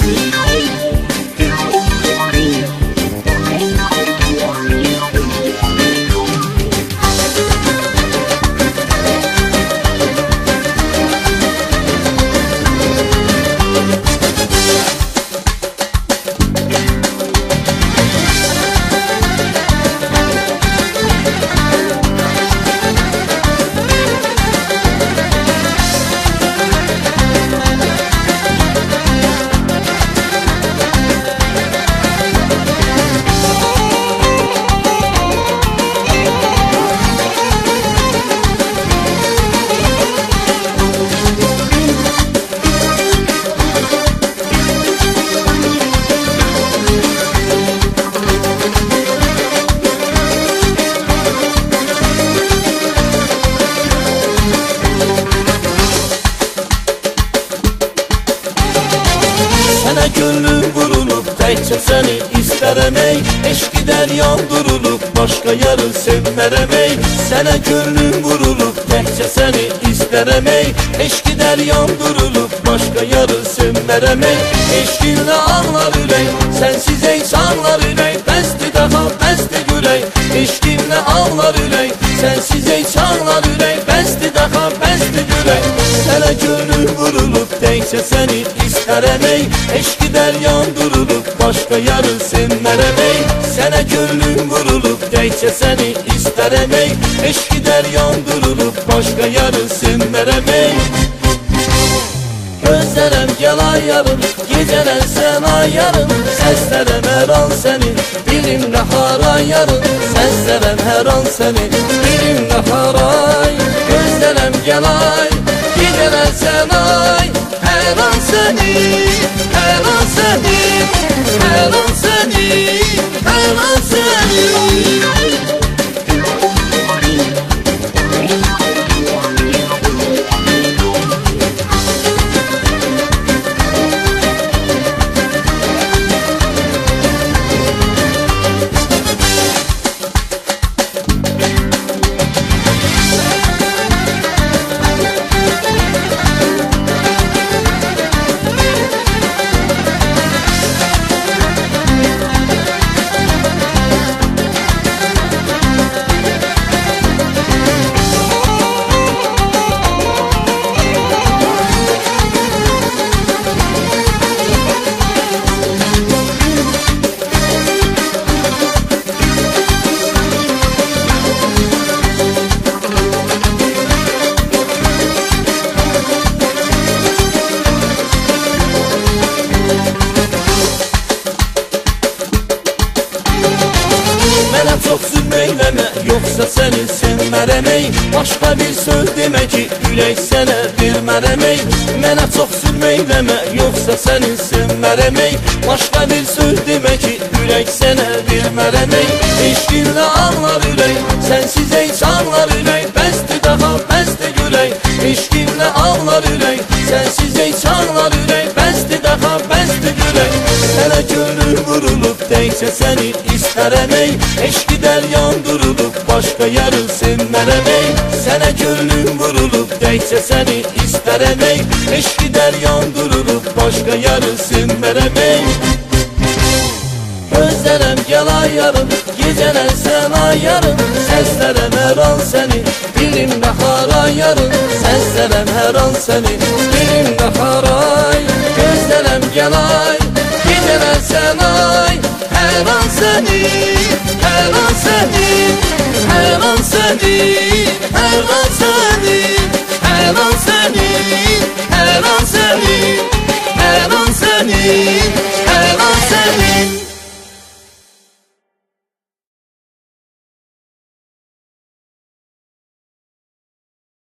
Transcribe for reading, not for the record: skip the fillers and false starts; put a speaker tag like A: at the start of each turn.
A: Sənə gönlüm vurulub, təkcə səni istərəm ey. Eşqi dəryan durulub, başqa yarı sevmərəm ey. Sənə gönlüm vurulub, təkcə səni istərəm ey. Eşqi dəryan durulub, başqa yarı sevmərəm ey. Eşqinlə ağlar ürək, sənsiz ey çağlar ürək. Bəsdir daha, bəsdir gürək. Eşqinlə ağlar ürək, sənsiz ey çağlar ürək. Bəsdir daha, bəsdir gürək. Sənə gönlüm vurulub, təkcə səni istərəm ey. Eşqi dəryan durulub, başqa yarı sevmərəm ey. Sənə gönlüm vurulub, təkcə səni istərəm ey. Eşqi dəryan durulub, başqa yarı sevmərəm ey. Gözlərəm gəl ayarım, gecələr sən ayarım. Səslərəm hər an səni, dilimlə harayarım. Səslərəm hər an səni, dilimlə haray. Gözlərəm gəl ay, gecələr sən ay. Hər an səni, hər an səni, hər an səni, hər an səni. Mənə çox zülm eyləmə, yoxsa səni sevmərəm ey. Başqa bir söz demə ki, ürək sənə vermərəm ey. Mənə çox zülm eyləmə, yoxsa səni sevmərəm ey. Başqa bir söz demə ki, ürək sənə vermərəm ey. Eşqinlə ağlar ürək, sənsiz ey çağlar ürək. Bəsdir daha, bəsdir gürək. Eşqinlə ağlar ürək, sənsiz ey çağlar ürək. Bəsdir daha, bəsdir gürək. Sənə gönlüm vurulub, təkcə səni istərəm ey. Eşqi dəryan durulub, başqa yarı sevmərəm ey. Sənə gönlüm vurulub, təkcə səni istərəm ey. Eşqi dəryan durulub, başqa yarı sevmərəm ey. Gözlərəm gəl ayarım, gecələr sən ayarım. Səslərəm hər an səni, dilimlə harayarım. Səslərəm hər an səni, dilimlə haray. Gözlərəm gəl ay, gecələr sən ay. Hər an səni, hər an səni, hər an səni, hər an səni, hər an səni, hər an səni.